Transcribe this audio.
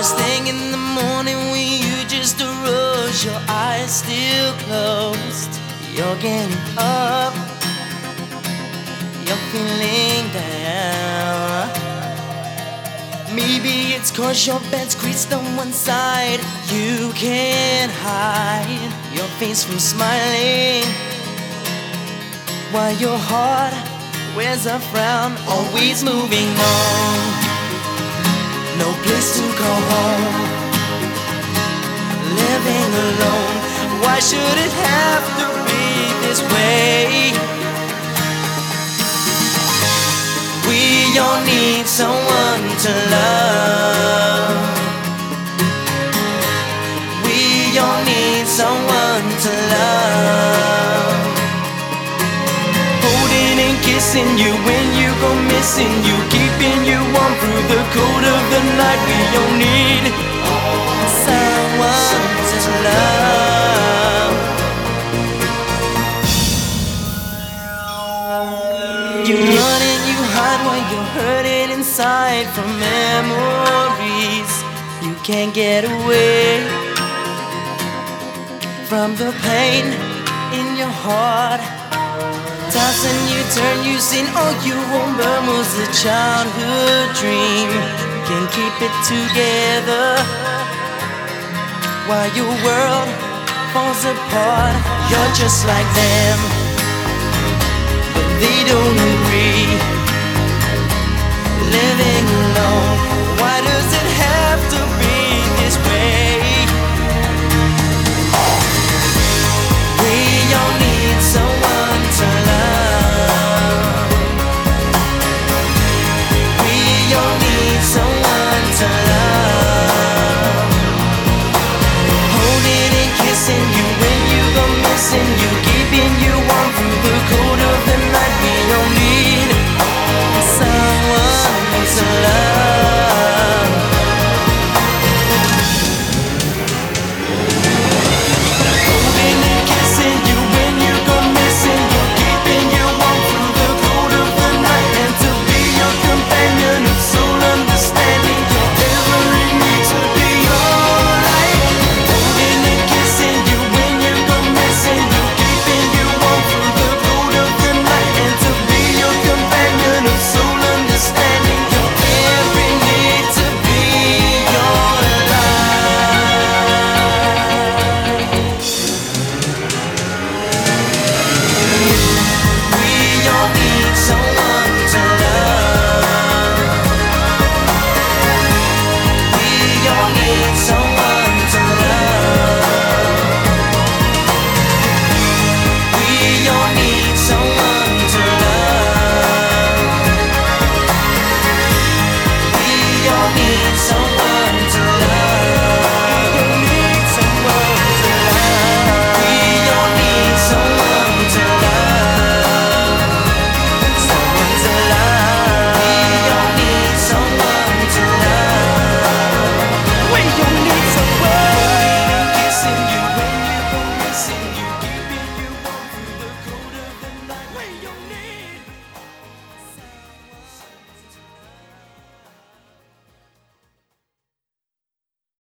First thing in the morning when you just arose, your eyes still closed. You're getting up, you're feeling down. Maybe it's 'cause your bed's creased on one side. You can't hide your face from smiling, while your heart wears a frown. Always moving on, no place to go home, living alone. Why should it have to be this way? We all need someone to love. We all need someone to love. Holding and kissing you when you go missing, you keeping you warm through the cold of the night. We all need someone to love. You run and you hide when you're hurting inside from memories. You can't get away from the pain in your heart. Toss and you turn, you seen all you remember was a childhood dream. Can't keep it together while your world falls apart. You're just like them, but they don't agree. Living alone, why does it have to be this way?